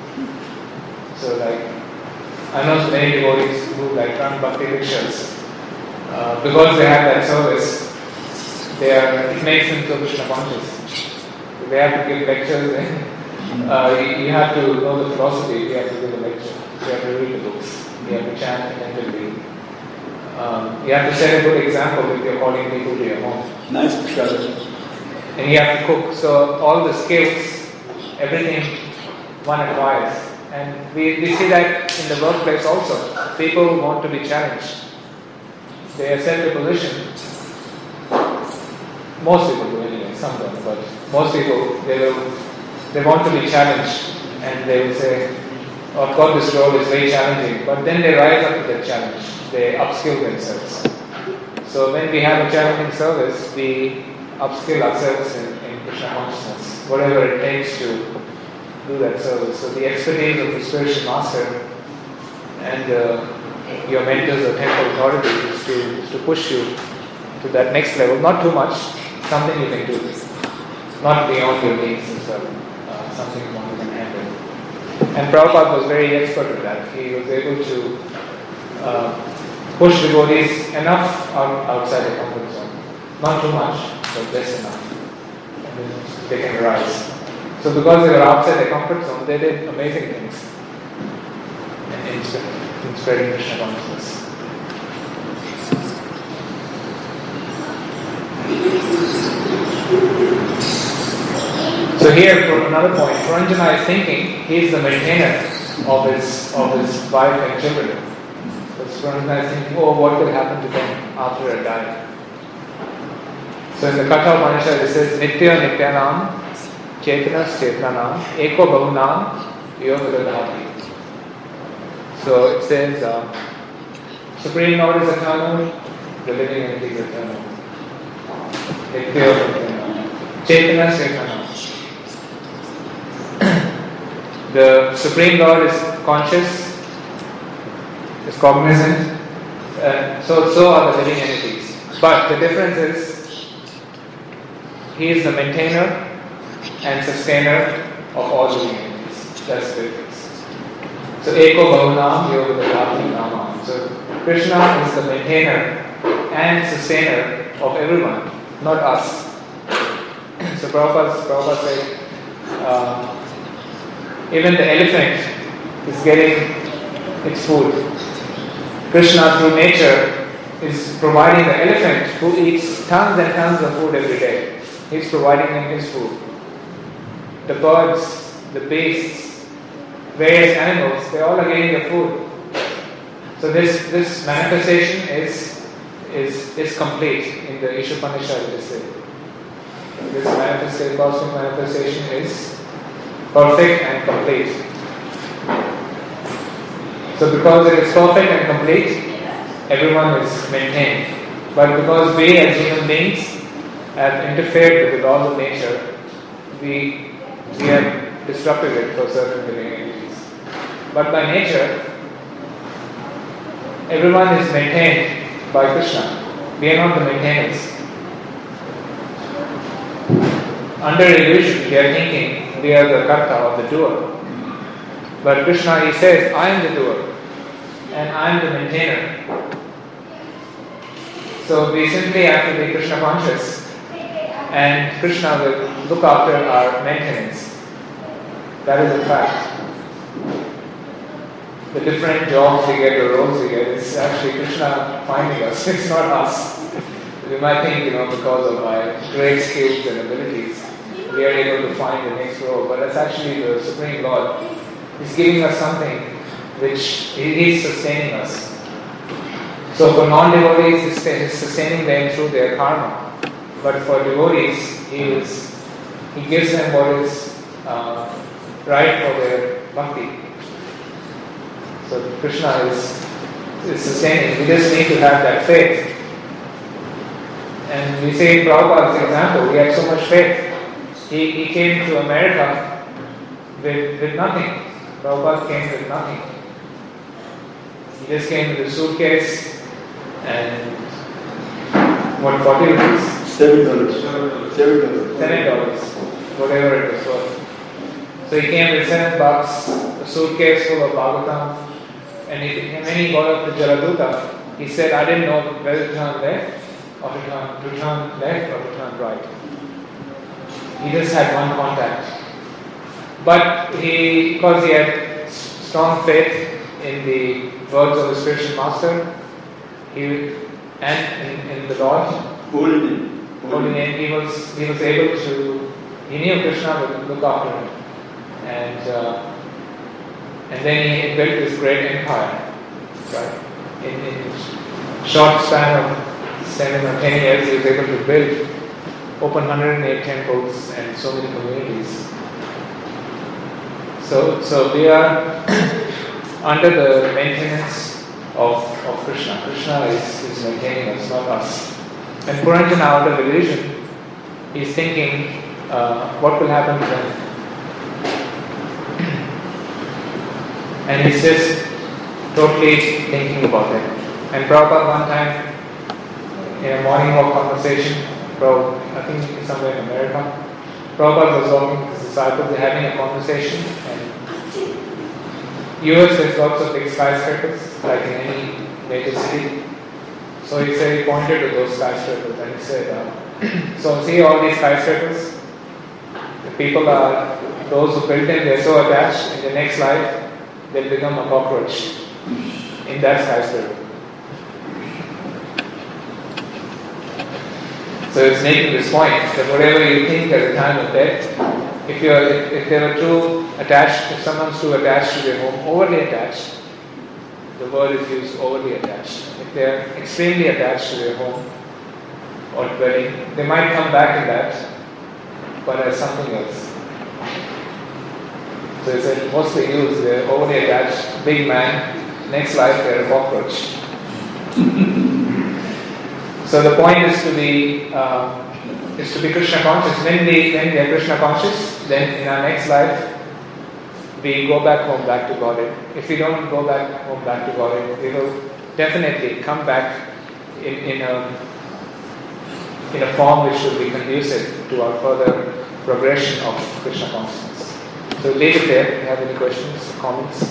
So like, I know many devotees who like run bhakti rickshaws. Uh, because they have that service, they are, it makes them so Krishna conscious. They have to give lectures, and uh, you, you have to know the philosophy, you have to give a lecture, you have to read the books, you have to chant attentively. Um, you have to set a good example if you're calling people to your home. Nice strategy. And you have to cook. So all the skills, everything one acquires. And we, we see that in the workplace also. People want to be challenged. They accept a position. Most people do anyway, some don't, but most people, they will, they want to be challenged, and they will say, oh, of course this role is very challenging, but then they rise up to the challenge. They upskill themselves. So when we have a challenging service, we upskill ourselves in, in Krishna consciousness, whatever it takes to do that service. So the expertise of the spiritual master and uh, your mentors or temple authorities is to, is to push you to that next level. Not too much, something you can do. Not beyond your means and stuff. Uh, something one you can handle. And Prabhupada was very expert at that. He was able to uh, push devotees enough out, outside the comfort zone. Not too much, but just enough. And then they can rise. So because they were outside the comfort zone, they did amazing things in, in, in spreading Krishna consciousness. So here, for another point, Puranjana is thinking he is the maintainer of his of his wife and children. So Puranjana is thinking, oh, what will happen to them after I die? So in the Katha Upanishad it says, Nitya Nityanam Chetanas Chetanam Eko Bahunam Yogadadhati. So it says, uh, Supreme Lord is eternal, the living entities eternal. Nitya, Chaitanya Chaitanya. The Supreme Lord is conscious, is cognizant, uh, so, so are the living entities. But the difference is, He is the maintainer and sustainer of all living entities. That's the difference. So, Eko Bhavunam Yoga Dadati Namam. So, Krishna is the maintainer and sustainer of everyone, not us. So, Prabhupada, Prabhupada said, uh, even the elephant is getting its food. Krishna, through nature, is providing the elephant who eats tons and tons of food every day. He is providing him his food. The birds, the beasts, various animals, they all are getting their food. So this, this manifestation is, is, is complete in the Ishopanishad, it is said. This manifestation, cosmic manifestation is perfect and complete. So because it is perfect and complete, everyone is maintained. But because we as human beings have interfered with the laws of nature, we, we have disrupted it for certain living entities. But by nature, everyone is maintained by Krishna. We are not the maintainers. Under illusion, we are thinking we are the karta or the doer. But Krishna, he says, I am the doer and I am the maintainer. So we simply have to be Krishna conscious, and Krishna will look after our maintenance. That is a fact. The different jobs we get or roles we get, it's actually Krishna finding us, it's not us. We might think, you know, because of my great skills and abilities, we are able to find the next role, but that's actually the Supreme Lord. He's giving us something which He is sustaining us. So for non-devotees, He's sustaining them through their karma. But for devotees, He is He gives them what is uh, right for their bhakti. So Krishna is, is sustaining. We just need to have that faith. And we say in Prabhupada's example, we have so much faith. He, he came to America with, with nothing. Prabhupada came with nothing. He just came with a suitcase and what, forty rupees? Seven dollars. Seven dollars. Seven dollars. Whatever it was worth. So he came with seven bucks, a suitcase full of Bhagavatam, and, he, and when he got up to Jaladuta, he said, I didn't know whether to turn left or to turn, to turn left or to turn right. He just had one contact. But he, because he had strong faith in the words of the spiritual master, he and in, in the Lord, Holy name. holy name, he was he was able to. He knew Krishna would look after him, and uh, and then he built this great empire. Right, in, in short span of seven or ten years, he was able to build, open one hundred eight temples and so many communities. So, so we are under the maintenance of, of Krishna. Krishna is, is maintaining us, not us. And Puranjana, out of illusion, is thinking, uh, what will happen to them? And he's just totally thinking about it. And Prabhupada one time, in a morning walk conversation, Prabhupada, I think somewhere in America, Prabhupada was walking with his disciples, they're having a conversation, and U S has lots of big skyscrapers, like in any major city. So he said, he pointed to those skyscrapers and he said, uh, so see all these skyscrapers? The people are, those who built them, they're so attached, in the next life, they'll become a cockroach in that skyscraper. So it's making this point that whatever you think at the time of death, if you are, if, if they were too attached, if someone's too attached to their home, overly attached, the word is used overly attached. If they are extremely attached to their home or dwelling, they might come back in that, but as something else. So it's a mostly used, they're overly attached, big man, next life they're a cockroach. So the point is to be uh, is to be Krishna conscious. When we when we are Krishna conscious, then in our next life we go back home, back to Godhead. If we don't go back home, back to Godhead, we will definitely come back in, in a in a form which should be conducive to our further progression of Krishna consciousness. So leave it there. If you have any questions, comments?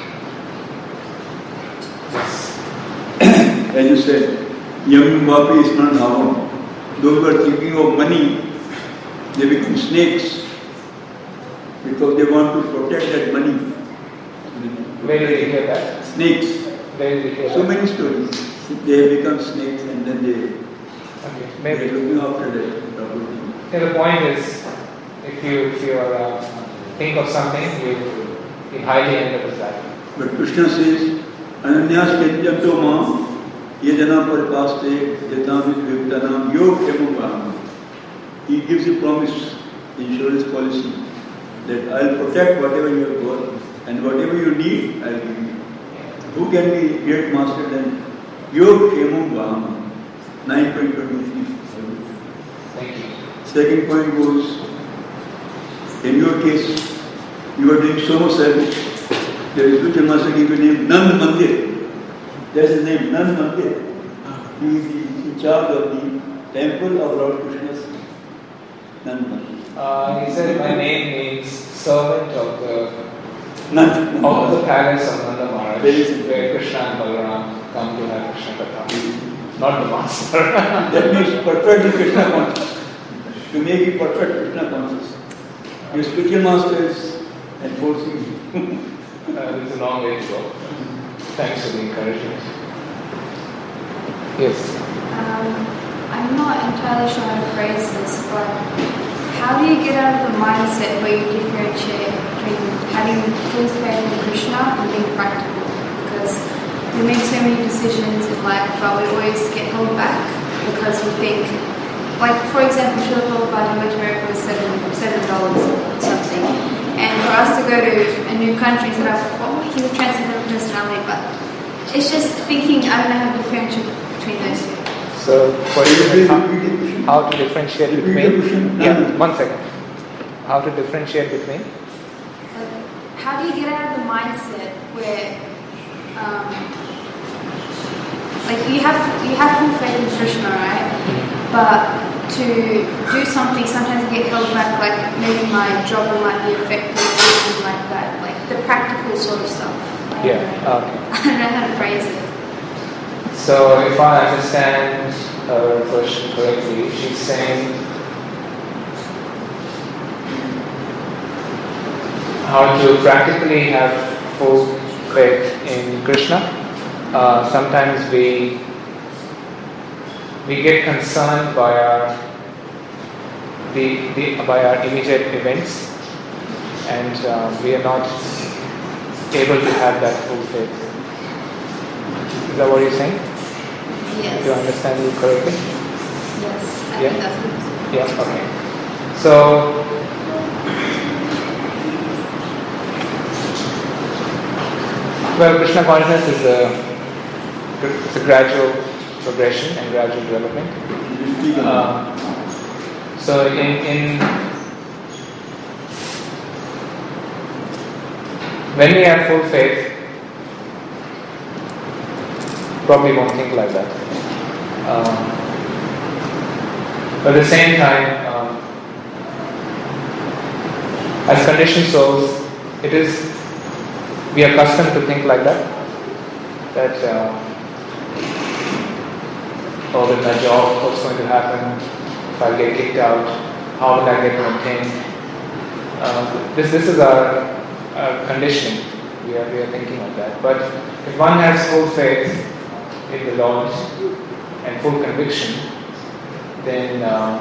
Yes. As you said, Yam Vapi is not Dhavam. Those who are thinking of money, they become snakes because they want to protect that money. Where did you hear that? Snakes. Where did you hear So that? many stories. They become snakes and then they Okay, they maybe. are looking after that property. Yeah, the point is, if you if you are, uh, think of something, you you highly end up with that. But Krishna says, Ananyas Ketyanto Ma Yedana Paripaste Yatam Vivtanam Yog Emubham. He gives a promise, insurance policy, that I'll protect whatever you have got and whatever you need, I'll give you. Who can be great master than Yog Emubham? nine point two three. Thank you. Second point goes, in your case, you are doing so much service. There is Vijay Master give you name Nand Mandir. That's the name, Nand Mandir. He is in charge of the temple of Lord Krishna's Nand Mandir. Uh, he said my name means servant of the Nand of the palace of Nanda Maharaj, Very simple. where Krishna and Balaram come to have Krishna Katha. Not the master. That means perfect Krishna conscious. To make it perfect Krishna conscious. Your spiritual master is enforcing you. Uh, there's a long way to go. Thanks for the encouragement. Yes. Um, I'm not entirely sure how to phrase this, but how do you get out of the mindset where you differentiate between having full faith in Krishna and being practical? Because we make so many decisions in life, but we always get held back because we think, like for example, Srila Prabhupada went to America with seven seven dollars or something, and for us to go to a new country, so like, well, he's a transcendental personality, but it's just thinking. I don't know how to differentiate between those two. So, question is how, Repeat the question. how to differentiate Repeat the between? question. Yeah, one second. How to differentiate between? Like, how do you get out of the mindset where, um, like you have you have full faith in Krishna, right? But to do something, sometimes you get held back. Like maybe my job might be affected, something like that. Like the practical sort of stuff. I Yeah. don't know. Okay. I don't know how to phrase it. So, if I understand her question correctly, she's saying how to practically have full faith in Krishna. Uh, sometimes we we get concerned by our the, the by our immediate events, and uh, we are not able to have that full faith. Is that what you're saying? Yes. Do I understand you correctly? Yes. I Yeah. think that's what Yeah, okay. So, well, Krishna consciousness is a, it's a gradual progression and gradual development. Uh, so, in, in when we have full faith, probably won't think like that. Um, but at the same time, um, as conditioned souls, it is we are accustomed to think like that. That uh, oh, with my job, what's going to happen if I get kicked out? How will I get maintained? Uh, this this is our, our conditioning. We are we are thinking like that. But if one has full faith in the Lord and full conviction, then uh,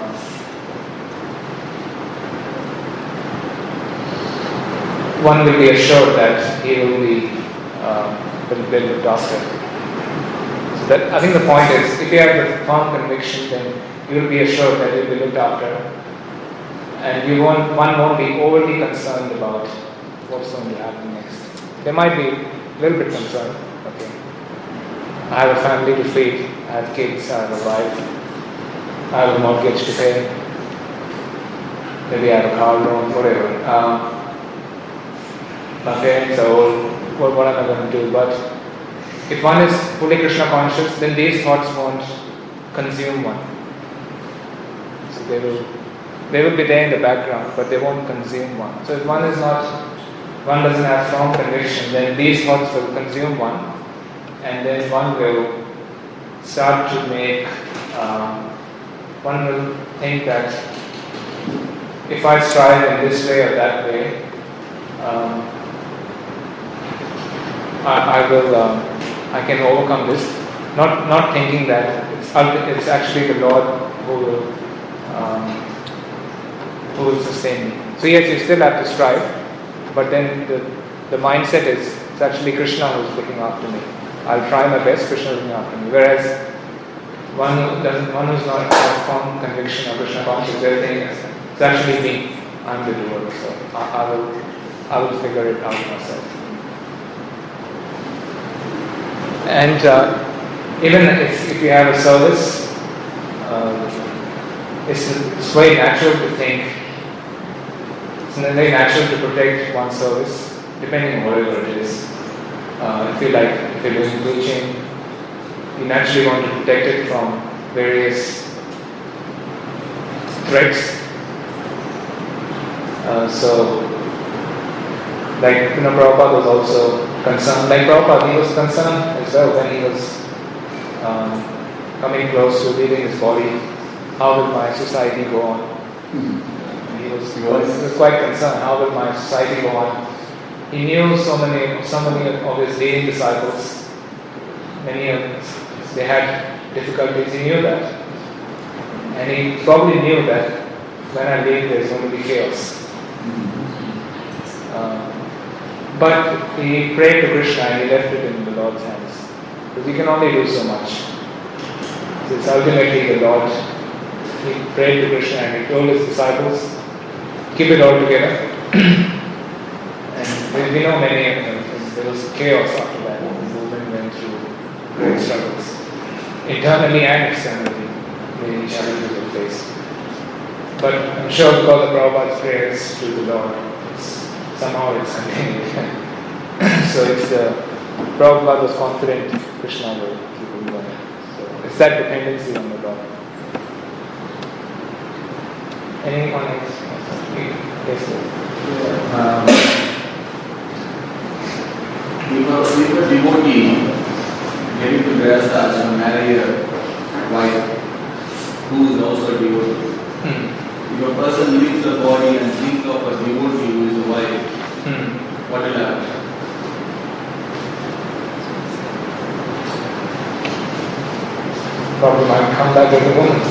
one will be assured that he will be uh, will be looked after. So that, I think the point is, if you have the firm conviction, then you will be assured that you will be looked after, and you won't, one won't be overly concerned about what's going to happen next. There might be a little bit concerned, okay. I have a family to feed, I have kids, I have a wife, I have a mortgage to pay, maybe I have a car loan, whatever. Um, my parents are old, what, what am I going to do? But if one is fully Krishna conscious, then these thoughts won't consume one. So they will, they will be there in the background, but they won't consume one. So if one is not, one doesn't have strong conviction, then these thoughts will consume one, and then one will start to make, um, one will think that if I strive in this way or that way, um, I, I will, um, I can overcome this. Not, not thinking that it's, it's actually the Lord who will, um, who will sustain me. So yes, you still have to strive, but then the, the mindset is it's actually Krishna who is looking after me. I'll try my best, Krishna is looking after me. Whereas one who doesn't, one who's not a firm conviction of Krishna consciousness, everything is it's actually me. I'm the doer, so I, I will, I will figure it out myself. And uh, even if, if you have a service, uh, it's, it's very natural to think, it's very natural to protect one's service, depending on whatever it is. Uh, if you like, if you're doing preaching, you naturally want to protect it from various threats. Uh, so, like, you know, Prabhupada was also concerned, like Prabhupada, he was concerned as well when he was um, coming close to leaving his body. How will my society go on? Mm-hmm. He, was, he, was, he was quite concerned, how will my society go on? He knew so many, so many of his leading disciples, many of them, they had difficulties, he knew that. And he probably knew that when I leave there's going to be chaos. Uh, but he prayed to Krishna and he left it in the Lord's hands. Because he can only do so much. So it's ultimately the Lord. He prayed to Krishna and he told his disciples, keep it all together. And we know many of them, there was chaos after that. The movement went through great struggles. Internally and externally, many challenges were faced. But I'm sure because of Prabhupada's prayers to the Lord, somehow it's continued. So it's the Prabhupada was confident Krishna will keep him going. So it's that dependency on the Lord. Anyone else? Yes, sir. Um, if a, if a devotee getting to Grihastha ashram marry a wife who is also a devotee. Hmm. If a person leaves the body and thinks of a devotee who is a wife, Hmm. what will happen? Probably might come back as a woman.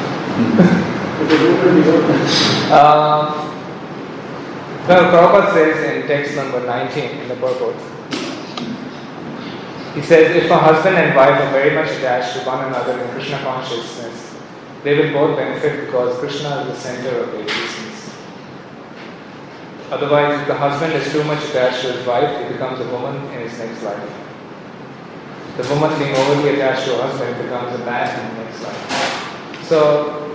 uh, well, Prabhupada says in text number nineteen in the purport, he says, if a husband and wife are very much attached to one another in Krishna consciousness, they will both benefit because Krishna is the center of their existence. Otherwise, if the husband is too much attached to his wife, he becomes a woman in his next life. The woman being overly attached to her husband becomes a man in the next life. So,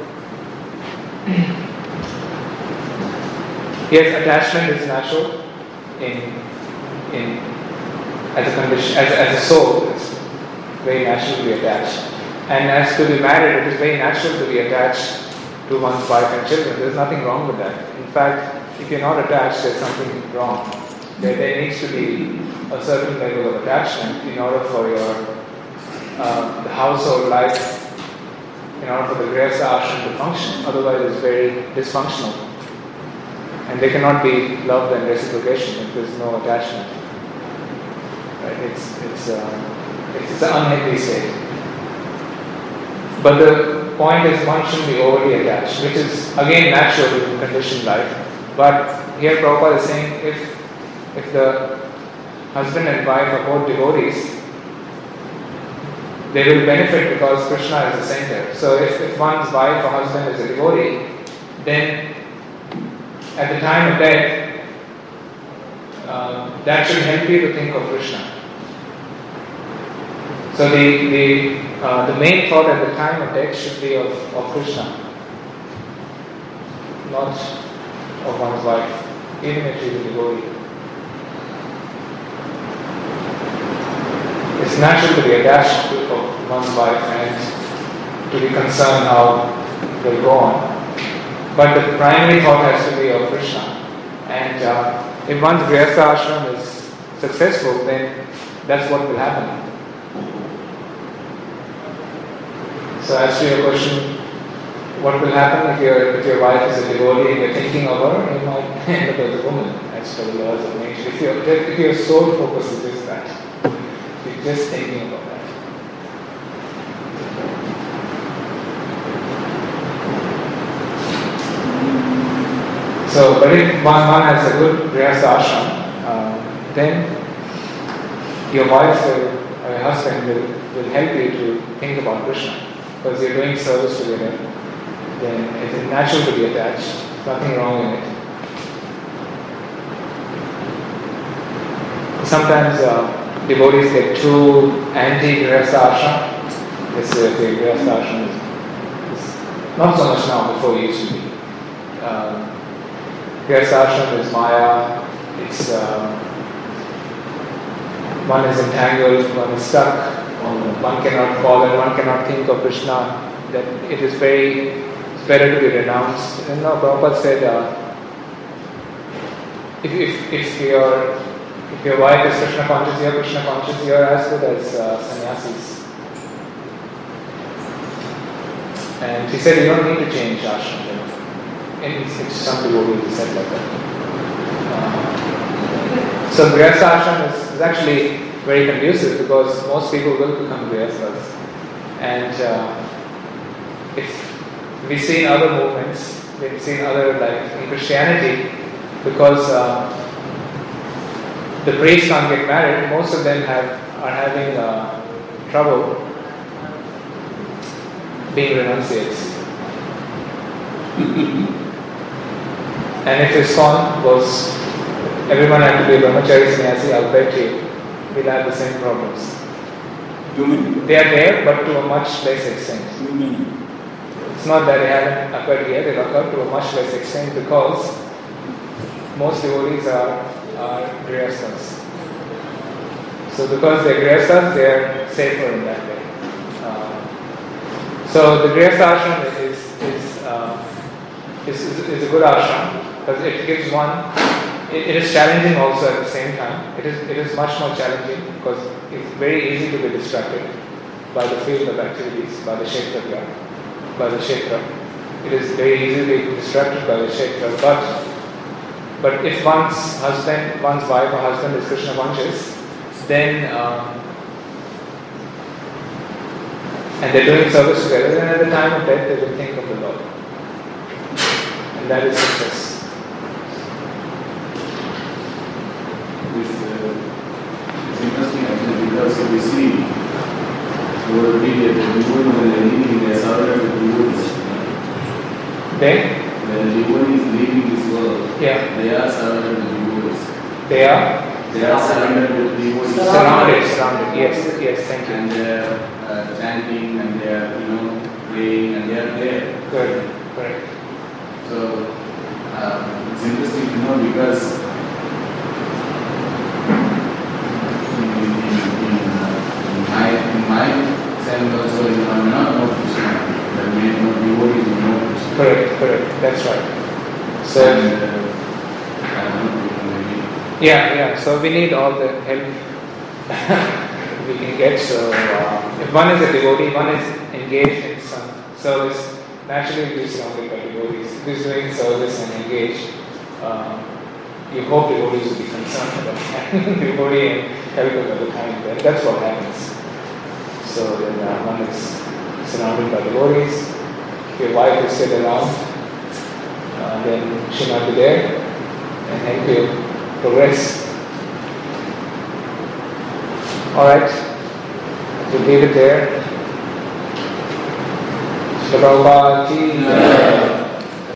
yes, attachment is natural in in as a condition, as a, as a soul. It's very natural to be attached. And as to be married, it is very natural to be attached to one's wife and children. There's nothing wrong with that. In fact, if you're not attached, there's something wrong. There, there needs to be a certain level of attachment in order for your uh, the household life, in order for the Grihastha ashram to function. Otherwise, it's very dysfunctional. And there cannot be love and reciprocation if there's no attachment. Right? It's it's uh, it's, it's an unhealthy state. But the point is, one shouldn't be overly attached, which is again natural in conditioned life. But here Prabhupada is saying, if if the husband and wife are both devotees, they will benefit because Krishna is the center. So if, if one's wife or husband is a devotee, then at the time of death, uh, that should help you to think of Krishna. So the the uh, the main thought at the time of death should be of, of Krishna, not of one's wife, even if she is a devotee. It's natural to be attached to of one's wife and to be concerned how they go on. But the primary thought has to be of Krishna. And uh, if one's Grihastha ashram is successful, then that's what will happen. So as to your question, what will happen if your if your wife is a devotee and you're thinking of her, you might end up as a woman, as per the laws of nature. If, you're, if your sole focus is just that, you're just thinking about that. So, but if one, one has a good Grihastha ashram, uh, then your wife will, or your husband will, will help you to think about Krishna. Because you're doing service together, then it is natural to be attached. Nothing wrong in it. Sometimes uh, devotees get too anti-Grihastha ashram. They say, okay, Grihastha ashram is, is not so much now, before it used to be. Uh, Grihastha ashram is Maya. It's uh, one is entangled, one is stuck. One cannot follow, one cannot think of Krishna. That it is very, it's better to be renounced. And now Prabhupada said, uh, if, if if your if your wife is Krishna conscious, you are Krishna conscious, you are as good as uh, sannyasis. And he said, you don't need to change ashram. And it's, it's some devotees who said like that. Uh, so Grihastha ashram is, is actually very conducive because most people will become Grihasthas. And uh, if we've seen other movements, we've seen other, like in Christianity, because uh, the priests can't get married, most of them have are having uh, trouble being renunciates. And if his son was, everyone had to be a brahmachari sannyasi, I'll bet you, we'll have the same problems. Too many. They are there, but to a much less extent. Too many. It's not that they haven't occurred yet, they occur to a much less extent because most devotees are, are Grihasthas. So because they're Grihasthas, they are safer in that way. Uh, so the Grihastha ashram is, is, uh, is, is, is a good ashram because it gives one. It, it is challenging also at the same time. It is it is much more challenging because it's very easy to be distracted by the field of activities, by the kshetra, by the kshetra. It is very easy to be distracted by the kshetra. But but if one's husband, one's wife or husband is Krishna conscious, then um, and they're doing service together, then at the time of death they will think of the Lord, and that is success. It's interesting actually because if we see over the period, the devotee when they are leaving, they are surrounded with devotees. They? When the devotee is leaving this world, Yeah. they are surrounded with devotees. They are? They are surrounded with devotees. Surrounded, surrounded, yes, yes, thank you. And they are uh, chanting and they are, you know, praying and they are there. Good, correct. So uh, it's interesting to know because I, in my sense also, you know, I may not know Krishna, but may know devotees who know Krishna. Correct, correct, that's right. So, and, uh, I don't know, maybe. yeah, yeah, so we need all the help we can get. So, uh, if one is a devotee, one is engaged in some service, naturally we surrounded by devotees. If he's doing service and engaged, uh, you hope devotees will be concerned about that. Devotee and help him at the time. That, that's what happens. So then uh, one is surrounded by devotees. If your wife is still around, uh, then she might be there and help you progress. Alright, we'll leave it there. Shri Prabhupada ki jai.